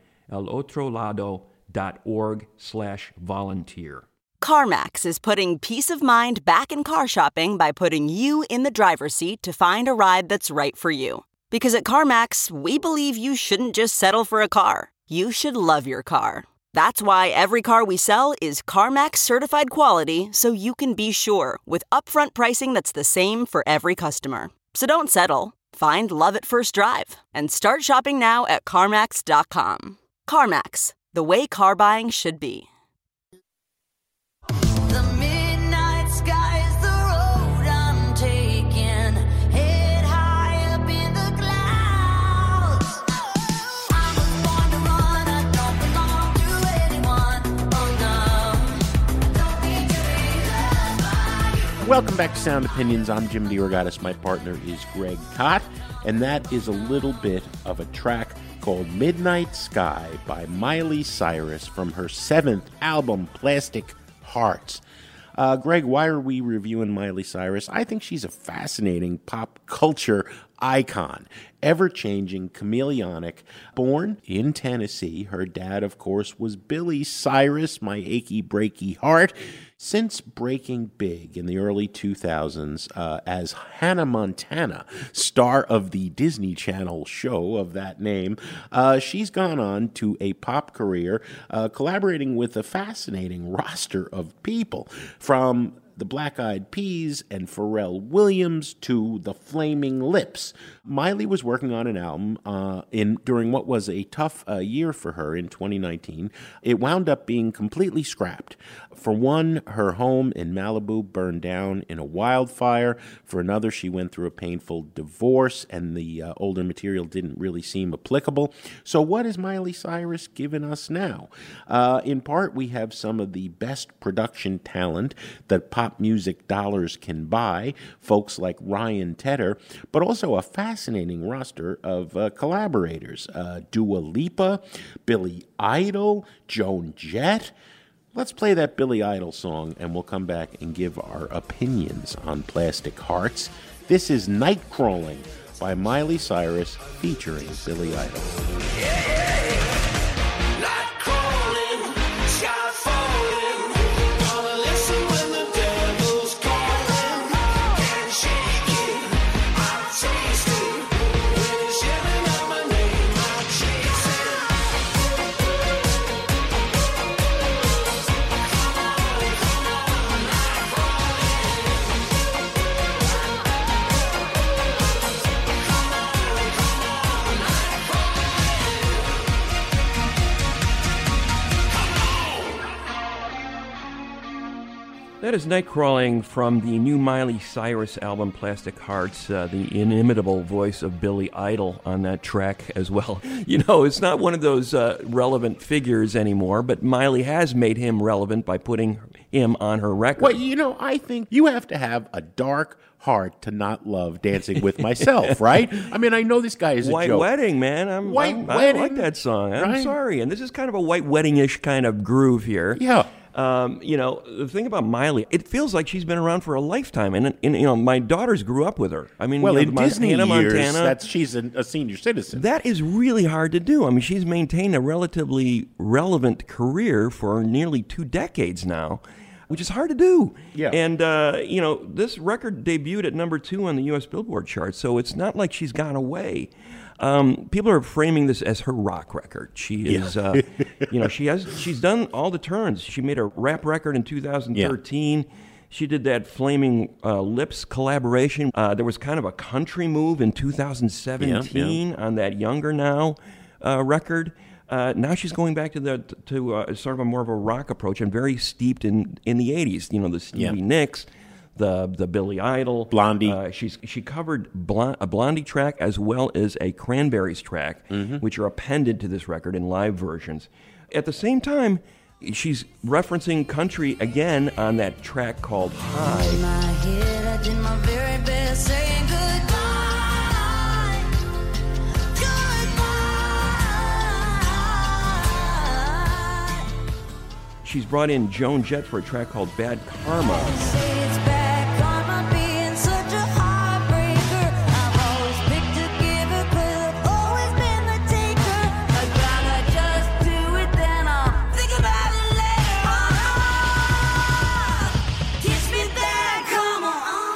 alotrolado.org slash volunteer. CarMax is putting peace of mind back in car shopping by putting you in the driver's seat to find a ride that's right for you. Because at CarMax, we believe you shouldn't just settle for a car. You should love your car. That's why every car we sell is CarMax certified quality, so you can be sure with upfront pricing that's the same for every customer. So don't settle. Find love at first drive and start shopping now at CarMax dot com. CarMax, the way car buying should be. The midnight sky is the road I'm taking. Head high up in the clouds. I was born to run, I don't belong to anyone. Oh no, don't need to be loved by you. Welcome back to Sound Opinions. I'm Jim DeRogatis. My partner is Greg Kot, and that is a little bit of a track called Midnight Sky by Miley Cyrus from her seventh album, Plastic Hearts. Uh, Greg, why are we reviewing Miley Cyrus? I think she's a fascinating pop culture icon, ever-changing, chameleonic. Born in Tennessee, her dad, of course, was Billy Cyrus, My Achy Breaky Heart. Since breaking big in the early two thousands uh, as Hannah Montana, star of the Disney Channel show of that name, uh, she's gone on to a pop career, uh, collaborating with a fascinating roster of people, from the Black Eyed Peas and Pharrell Williams to the Flaming Lips. Miley was working on an album uh, in during what was a tough uh, year for her in twenty nineteen. It wound up being completely scrapped. For one, her home in Malibu burned down in a wildfire. For another, she went through a painful divorce, and the uh, older material didn't really seem applicable. So what is Miley Cyrus giving us now? Uh, in part, we have some of the best production talent that pop music dollars can buy, folks like Ryan Tedder, but also a fascinating roster of uh, collaborators. Uh, Dua Lipa, Billy Idol, Joan Jett. Let's play that Billy Idol song, and we'll come back and give our opinions on Plastic Hearts. This is Night Crawling by Miley Cyrus featuring Billy Idol. That is Nightcrawling from the new Miley Cyrus album, Plastic Hearts, uh, the inimitable voice of Billy Idol on that track as well. You know, it's not one of those uh, relevant figures anymore, but Miley has made him relevant by putting him on her record. Well, you know, I think you have to have a dark heart to not love Dancing with Myself, right? I mean, I know this guy is a White joke. Wedding, man. I'm, White I'm, Wedding. I like that song. I'm Right? sorry. And this is kind of a White Wedding-ish kind of groove here. Yeah. Um, you know, the thing about Miley, it feels like she's been around for a lifetime. And, and you know, my daughters grew up with her. I mean, Well, you know, in Mon- Disney Hannah years, Montana, that's she's a, a senior citizen. that is really hard to do. I mean, she's maintained a relatively relevant career for nearly two decades now, which is hard to do. Yeah. And, uh, you know, this record debuted at number two on the U S Billboard chart, so it's not like she's gone away. Um, people are framing this as her rock record. She is, Yeah. uh, you know, she has, she's done all the turns. She made a rap record in two thousand thirteen. Yeah. She did that Flaming uh, Lips collaboration. Uh, there was kind of a country move in two thousand seventeen Yeah, yeah. on that Younger Now uh, record. Uh, now she's going back to the to uh, sort of a more of a rock approach and very steeped in, in the eighties. You know, the Stevie Yeah. Nicks, the the Billy Idol, Blondie. Uh, she's she covered Blond, a Blondie track as well as a Cranberries track, Mm-hmm. which are appended to this record in live versions. At the same time, she's referencing country again on that track called High. In my head, I did my very best saying goodbye. Goodbye. She's brought in Joan Jett for a track called Bad Karma. Say it's bad karma being such a heartbreaker. I've always picked a giver, 'cause I've always been the taker. I'd rather just do it than I'll think about it later. Oh, kiss me bad karma.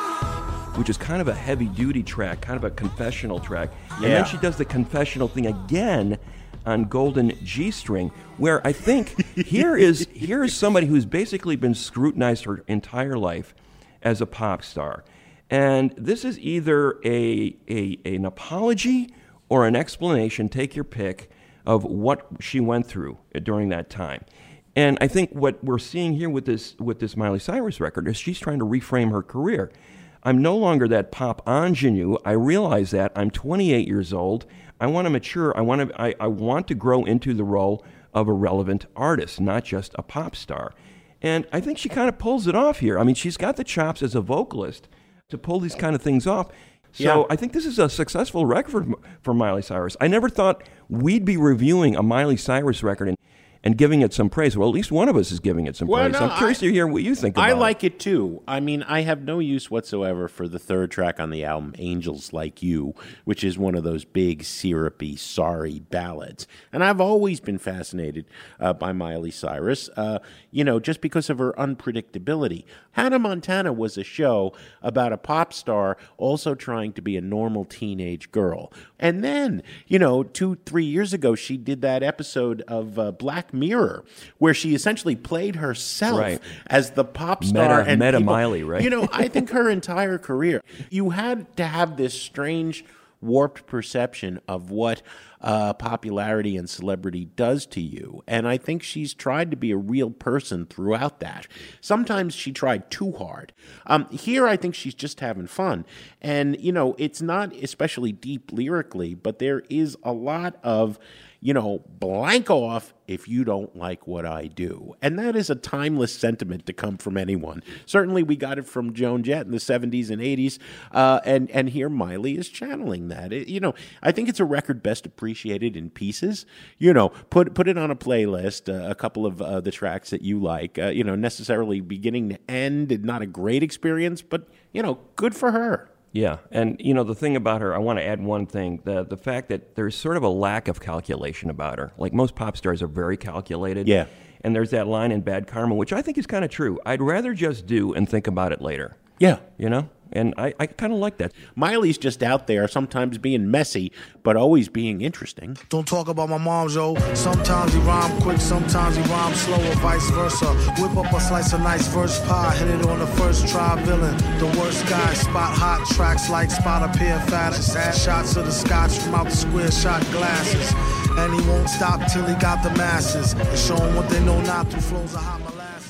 Oh. Which is kind of a heavy-duty track, kind of a confessional track. And Yeah. then she does the confessional thing again on Golden G-String, where I think here is here is somebody who's basically been scrutinized her entire life as a pop star. And this is either a, a an apology or an explanation, take your pick, of what she went through during that time. And I think what we're seeing here with this with this Miley Cyrus record is she's trying to reframe her career. I'm no longer that pop ingenue. I realize that. I'm twenty-eight years old. I want to mature. I want to. I, I want to grow into the role of a relevant artist, not just a pop star. And I think she kind of pulls it off here. I mean, she's got the chops as a vocalist to pull these kind of things off. So Yeah. I think this is a successful record for, for Miley Cyrus. I never thought we'd be reviewing a Miley Cyrus record and, and giving it some praise. Well, at least one of us is giving it some Well, praise. no, I'm curious I- to hear what you think about I it. like it too. I mean, I have no use whatsoever for the third track on the album, Angels Like You, which is one of those big, syrupy, sorry ballads. And I've always been fascinated uh, by Miley Cyrus, uh, you know, just because of her unpredictability. Hannah Montana was a show about a pop star also trying to be a normal teenage girl. And then, you know, two, three years ago, she did that episode of uh, Black Mirror, where she essentially played herself Right. as the pop star. Meta- and Meta people- Miley, right? You know, I think her entire career, you had to have this strange, warped perception of what uh, popularity and celebrity does to you. And I think she's tried to be a real person throughout that. Sometimes she tried too hard. Um, here, I think she's just having fun. And, you know, it's not especially deep lyrically, but there is a lot of, you know, blank off if you don't like what I do. And that is a timeless sentiment to come from anyone. Certainly we got it from Joan Jett in the seventies and eighties, uh, and, and here Miley is channeling that. It, you know, I think it's a record best appreciated in pieces. You know, put put it on a playlist, uh, a couple of uh, the tracks that you like, uh, you know, necessarily beginning to end, and not a great experience, but, you know, good for her. Yeah, and you know the thing about her, I want to add one thing: the the fact that there's sort of a lack of calculation about her. Like most pop stars are very calculated. Yeah. And there's that line in Bad Karma, which I think is kind of true. I'd rather just do and think about it later. Yeah. You know, and I, I kind of like that. Miley's just out there, sometimes being messy, but always being interesting. Don't talk about my mom, yo. Sometimes he rhyme quick, sometimes he rhyme slow, or vice versa. Whip up a slice of nice verse pie, hit it on the first try, villain. The worst guy, spot hot tracks like spot a pair of fattest. Add shots of the scotch from out the square shot glasses. And he won't stop till he got the masses. And show 'em what they know not through flows of hot molasses.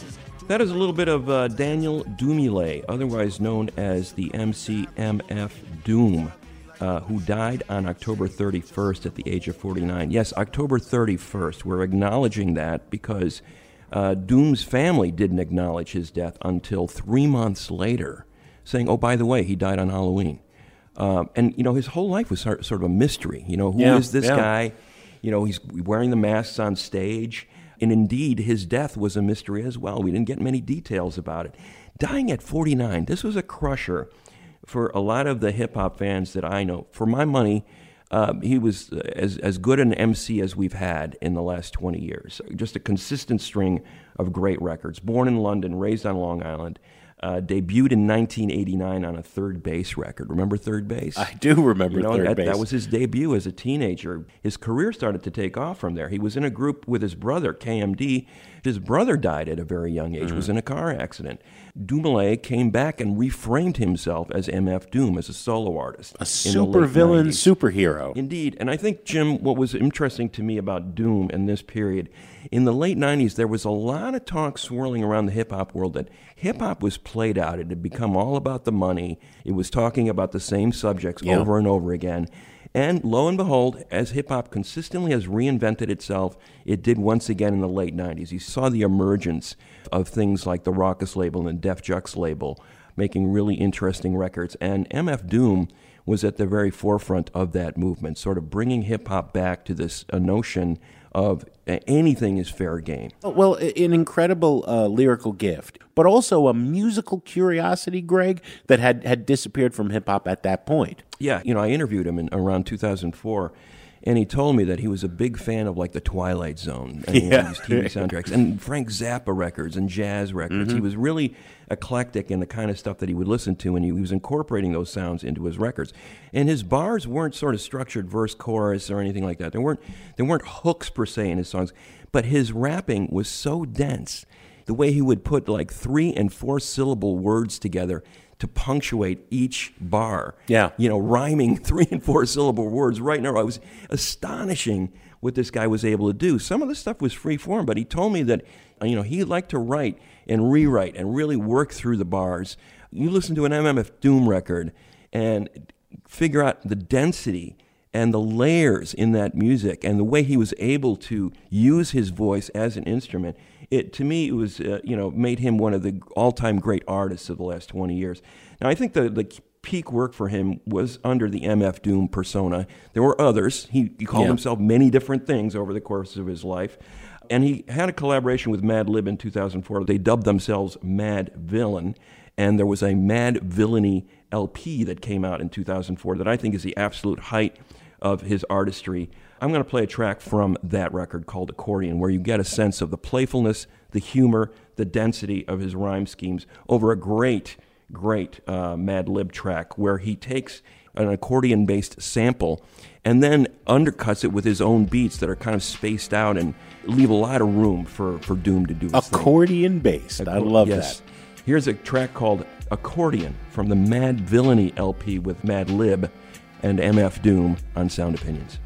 That is a little bit of uh, Daniel Dumile, otherwise known as the M C M F Doom, uh, who died on October thirty-first at the age of forty-nine. Yes, October thirty-first. We're acknowledging that because uh, Doom's family didn't acknowledge his death until three months later, saying, oh, by the way, he died on Halloween. Um, and, you know, his whole life was sort sort of a mystery. You know, who Yeah, is this yeah. guy? You know, he's wearing the masks on stage. And indeed, his death was a mystery as well. We didn't get many details about it. Dying at forty-nine, this was a crusher for a lot of the hip-hop fans that I know. For my money, uh, he was as, as good an M C as we've had in the last twenty years. Just a consistent string of great records. Born in London, raised on Long Island. Uh, debuted in nineteen eighty-nine on a Third Base record. Remember Third Base? I do remember you know, Third that, Base. That was his debut as a teenager. His career started to take off from there. He was in a group with his brother, K M D. His brother died at a very young age, Mm-hmm. was in a car accident. Dumile came back and reframed himself as M F Doom, as a solo artist. A in the late supervillain nineties. superhero. Indeed. And I think, Jim, what was interesting to me about Doom in this period, in the late nineties, there was a lot of talk swirling around the hip-hop world that hip-hop was played out. It had become all about the money. It was talking about the same subjects Yeah. over and over again. And lo and behold, as hip-hop consistently has reinvented itself, it did once again in the late nineties. You saw the emergence of things like the Rawkus label and Def Jux label, making really interesting records. And M F Doom was at the very forefront of that movement, sort of bringing hip-hop back to this uh, notion of uh, anything is fair game. Well, i- an incredible uh, lyrical gift, but also a musical curiosity, Greg, that had, had disappeared from hip-hop at that point. Yeah, you know, I interviewed him in around two thousand four, and he told me that he was a big fan of, like, the Twilight Zone and Yeah. these T V soundtracks, and Frank Zappa records and jazz records. Mhm. He was really eclectic in the kind of stuff that he would listen to, and he was incorporating those sounds into his records. And his bars weren't sort of structured verse chorus or anything like that. There weren't there weren't hooks per se in his songs, but his rapping was so dense. The way he would put like three and four syllable words together to punctuate each bar. Yeah. You know, rhyming three and four syllable words right now. It was astonishing what this guy was able to do. Some of the stuff was free form, but he told me that, you know, he liked to write and rewrite and really work through the bars. You listen to an M F Doom record and figure out the density and the layers in that music and the way he was able to use his voice as an instrument. It, to me, it was, uh, you know, made him one of the all-time great artists of the last twenty years. Now, I think the, the peak work for him was under the M F Doom persona. There were others. He, he called Yeah. himself many different things over the course of his life. And he had a collaboration with Mad Lib in two thousand four. They dubbed themselves Mad Villain. And there was a Mad Villainy L P that came out in two thousand four that I think is the absolute height of his artistry. I'm going to play a track from that record called Accordion, where you get a sense of the playfulness, the humor, the density of his rhyme schemes over a great, great uh, Mad Lib track where he takes an accordion-based sample and then undercuts it with his own beats that are kind of spaced out and leave a lot of room for, for Doom to do his thing. Accordion-based. I love Yes. that. Here's a track called Accordion from the Mad Villainy L P with Mad Lib and M F Doom on Sound Opinions.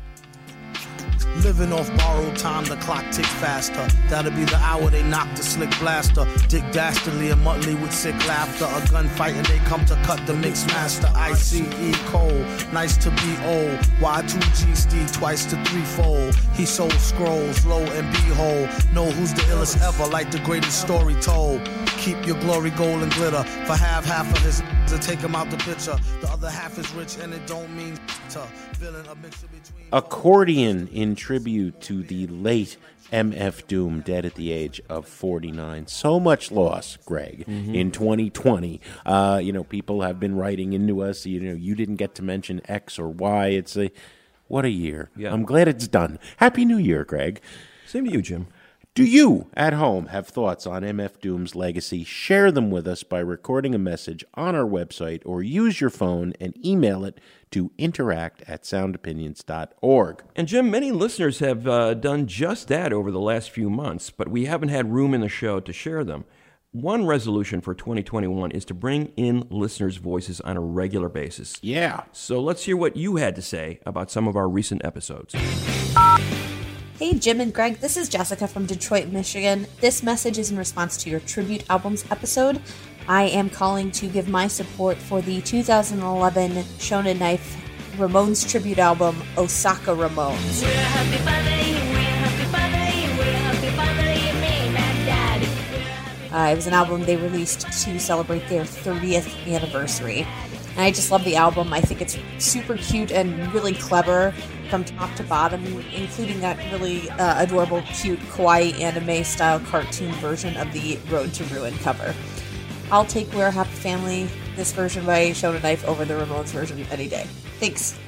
Living off borrowed time, the clock ticks faster. That'll be the hour they knock the slick blaster. Dick Dastardly and Muttley with sick laughter. A gunfight and they come to cut the mix master. I C E Cole, nice to be old. Y two G Steve twice to threefold. He sold scrolls, lo and behold. Know who's the illest ever, like the greatest story told. Keep your glory gold and glitter. For half, half of his to take him out the picture. The other half is rich and it don't mean to. Villain a mixture between. Accordion in tribute to the late M F Doom, dead at the age of forty-nine. So much loss, Greg, Mhm. in twenty twenty. Uh, you know, people have been writing into us, you know, you didn't get to mention X or Y. It's a, what a year. Yeah. I'm glad it's done. Happy New Year, Greg. Same to you, Jim. Do you, at home, have thoughts on M F Doom's legacy? Share them with us by recording a message on our website or use your phone and email it to interact at sound opinions dot org. And Jim, many listeners have uh, done just that over the last few months, but we haven't had room in the show to share them. One resolution for twenty twenty-one is to bring in listeners' voices on a regular basis. Yeah. So let's hear what you had to say about some of our recent episodes. Hey, Jim and Greg, this is Jessica from Detroit, Michigan. This message is in response to your Tribute Albums episode. I am calling to give my support for the two thousand eleven Shonen Knife Ramones tribute album, Osaka Ramones. We're happy birthday, we're happy birthday, we're happy birthday, me and Daddy. Uh, it was an album they released to celebrate their thirtieth anniversary. And I just love the album. I think it's super cute and really clever from top to bottom, including that really uh, adorable, cute, kawaii anime-style cartoon version of the Road to Ruin cover. I'll take We're a Happy Family, this version by Shonen Knife, over the Ramones version any day. Thanks.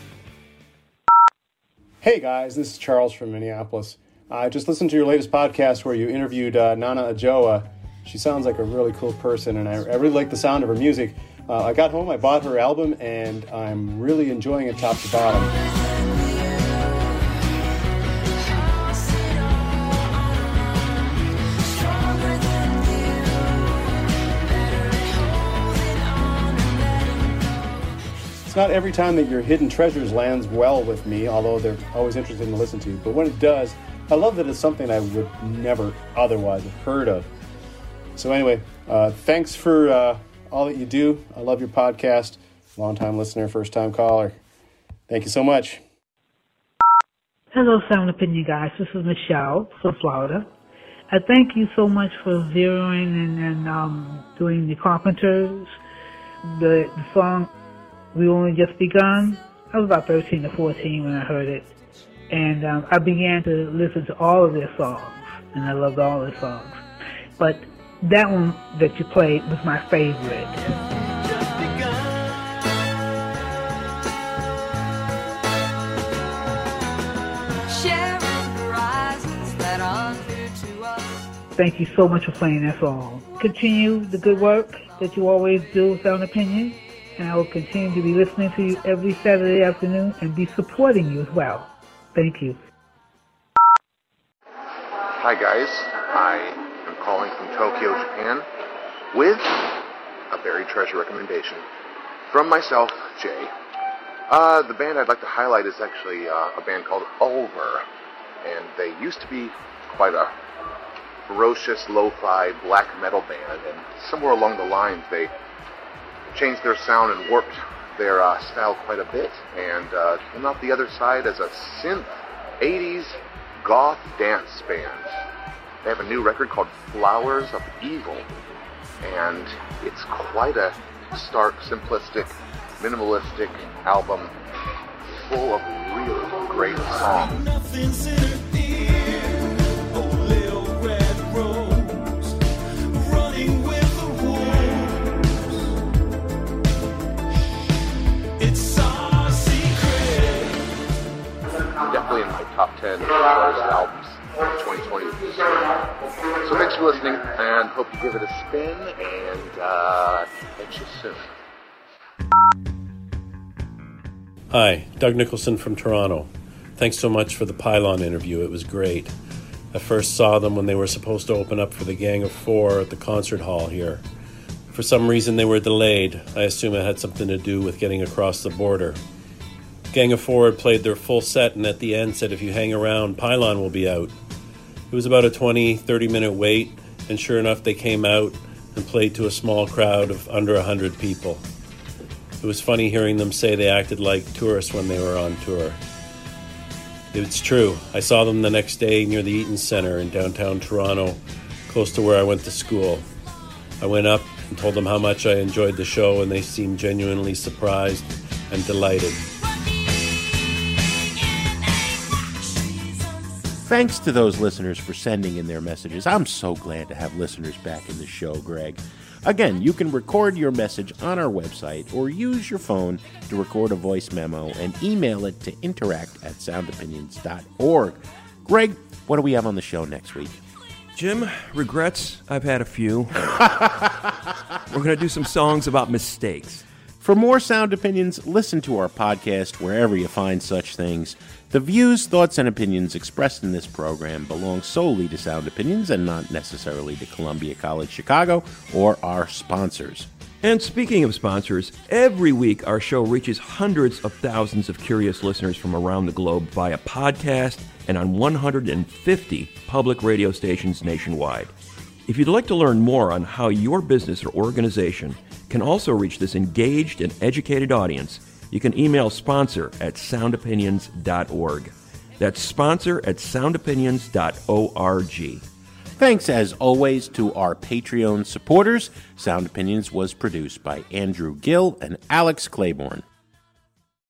Hey guys, this is Charles from Minneapolis. I just listened to your latest podcast where you interviewed uh, Nana Ajoa. She sounds like a really cool person, and I, I really like the sound of her music. Uh, I got home, I bought her album, and I'm really enjoying it top to bottom. It's not every time that your Hidden Treasures lands well with me, although they're always interesting to listen to. But when it does, I love that it's something I would never otherwise have heard of. So anyway, uh, thanks for uh, all that you do. I love your podcast. Long-time listener, first-time caller. Thank you so much. Hello, Sound Opinion guys. This is Michelle from Florida. I thank you so much for zeroing and, and um, doing the Carpenters, the, the song We Only Just Begun. I was about thirteen or fourteen when I heard it. And um, I began to listen to all of their songs, and I loved all their songs. But that one that you played was my favorite. Thank you so much for playing that song. Continue the good work that you always do with Sound Opinion, and I will continue to be listening to you every Saturday afternoon and be supporting you as well. Thank you. Hi guys, I am calling from Tokyo, Japan, with a buried treasure recommendation from myself, Jay. Uh, the band I'd like to highlight is actually uh, a band called Ulver, and they used to be quite a ferocious lo-fi black metal band, and somewhere along the lines they changed their sound and warped their uh, style quite a bit, and uh, came out the other side as a synth eighties goth dance band. They have a new record called Flowers of Evil, and it's quite a stark, simplistic, minimalistic album full of really great songs. Definitely in my top ten worst albums of twenty twenty. So thanks for listening, and hope you give it a spin, and uh, catch you soon. Hi, Doug Nicholson from Toronto. Thanks so much for the Pylon interview. It was great. I first saw them when they were supposed to open up for the Gang of Four at the concert hall here. For some reason they were delayed. I assume it had something to do with getting across the border. Gang of Four had played their full set, and at the end said, if you hang around, Pylon will be out. It was about a twenty, thirty minute wait, and sure enough they came out and played to a small crowd of under one hundred people. It was funny hearing them say they acted like tourists when they were on tour. It's true. I saw them the next day near the Eaton Centre in downtown Toronto, close to where I went to school. I went up and told them how much I enjoyed the show, and they seemed genuinely surprised and delighted. Thanks to those listeners for sending in their messages. I'm so glad to have listeners back in the show, Greg. Again, you can record your message on our website or use your phone to record a voice memo and email it to interact at sound opinions dot org. Greg, what do we have on the show next week? Jim, regrets, I've had a few. We're going to do some songs about mistakes. For more Sound Opinions, listen to our podcast wherever you find such things. The views, thoughts, and opinions expressed in this program belong solely to Sound Opinions and not necessarily to Columbia College Chicago or our sponsors. And speaking of sponsors, every week our show reaches hundreds of thousands of curious listeners from around the globe via podcast and on one hundred fifty public radio stations nationwide. If you'd like to learn more on how your business or organization can also reach this engaged and educated audience, you can email sponsor at sound opinions dot org. That's sponsor at sound opinions dot org. Thanks, as always, to our Patreon supporters. Sound Opinions was produced by Andrew Gill and Alex Claiborne.